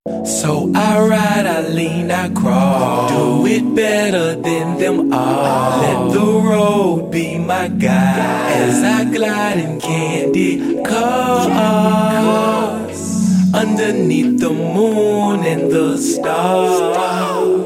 So I ride, I lean, I crawl. Do it better than them all. Let the road be my guide as I glide in candy cars underneath the moon and the stars.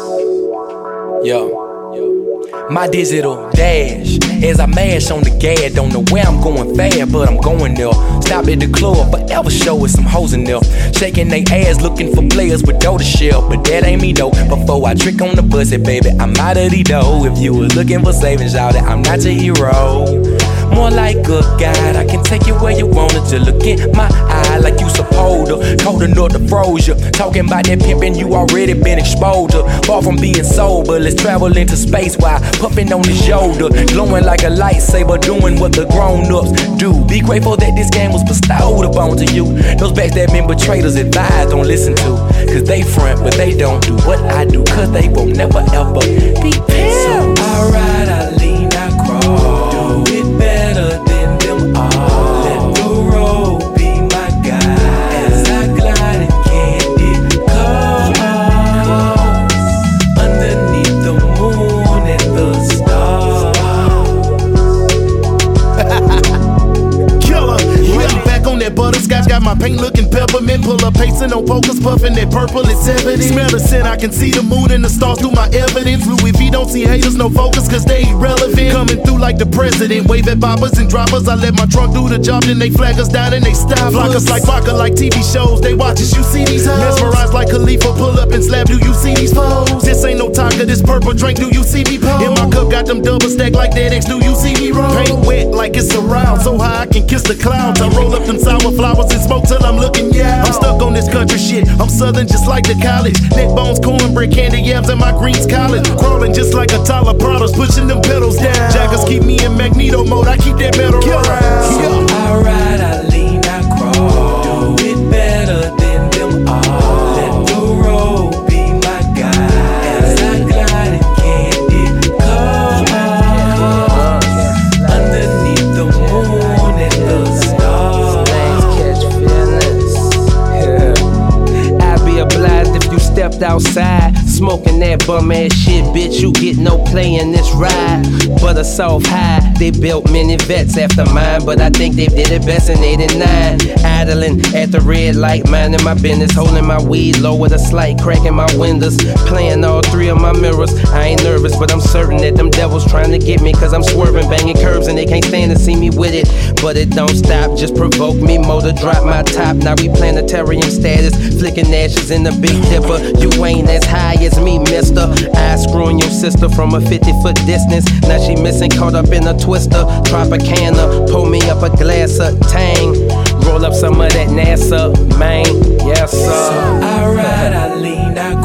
Yo. My digital dash as I mash on the gas. Don't know where I'm going fast, but I'm going there. Stop at the club, forever show with some hoes in there. Shaking they ass, looking for players with dough to shell. But that ain't me though. Before I trick on the bus, baby, I'm out of the dough. If you was looking for savings, y'all, that I'm not your hero. More like a guide, I can take you where you wanna. Just look in my eye like you supposed to. Cold enough to froze you. Talking about that pimpin', you already been exposed to. Far from being sober, let's travel into space while puffin' on his shoulder. Glowing like a lightsaber, doing what the grown-ups do. Be grateful that this game was bestowed upon to you. Those backstabbing betrayers advise don't listen to. Cause they front, but they don't do what I do. Cause they won't never ever be pimps. So I ride, I lean, I crawl. Do it better than them all. Let the road be my guide as I glide in candy cars underneath the moon and the stars. Killer, yeah. Back on that butterscotch, got my paint looking peppermint. Pull up pacing on pokers, puffing that purple, it's evident. Smell the scent, I can see the moon and the stars through my evidence. Louis V don't see haters, no focus, cause they irrelevant. Coming through like the president, wave at boppers and droppers. I let my trunk do the job, then they flag us down and they stop. Flock us like vodka, like TV shows, they watch us, you see these hoes. Mesmerized like Khalifa, pull up and slap, do you see these foes? This ain't no Tonka, this purple drink, do you see me pose? In my cup, got them double stack like that X, do you see me roll? Paint wet like it's around, so high I can kiss the clouds. I roll up them sour flowers and smoke till I'm looking, yeah. I'm stuck on this country shit, I'm southern just like the college. Neck bones, cornbread, candy yams, and my greens college. Crawling just like a Tyler Prados, pushing them pedals down. Jackers keep me in Magneto mode, I keep that metal around. So I ride, I lean, I crawl. Do it better than them all. Let the road be my guide as I glide in candy cars underneath the moon and the stars. Catch feelings. I'd be obliged if you stepped outside, smoking that bum ass shit, bitch. You get no play in this ride, but a soft high. They built many vets after mine, but I think they did it best in '89. Idling at the red light, minding my business, holding my weed low with a slight crack in my windows, playing all three of my mirrors. I ain't nervous, but I'm certain that them devils trying to get me, cause I'm swerving, banging curves, and they can't stand to see me with it. But it don't stop, just provoke me more to drop my top. Now we planetarium status, flicking ashes in the Big Dipper. You ain't as high as me, mister. I screwing your sister from a 50-foot distance. Now she missing, caught up in a twister. Tropicana, pull me up a glass of Tang. Roll up some of that NASA, man. Yes, sir. So I ride, I lean, I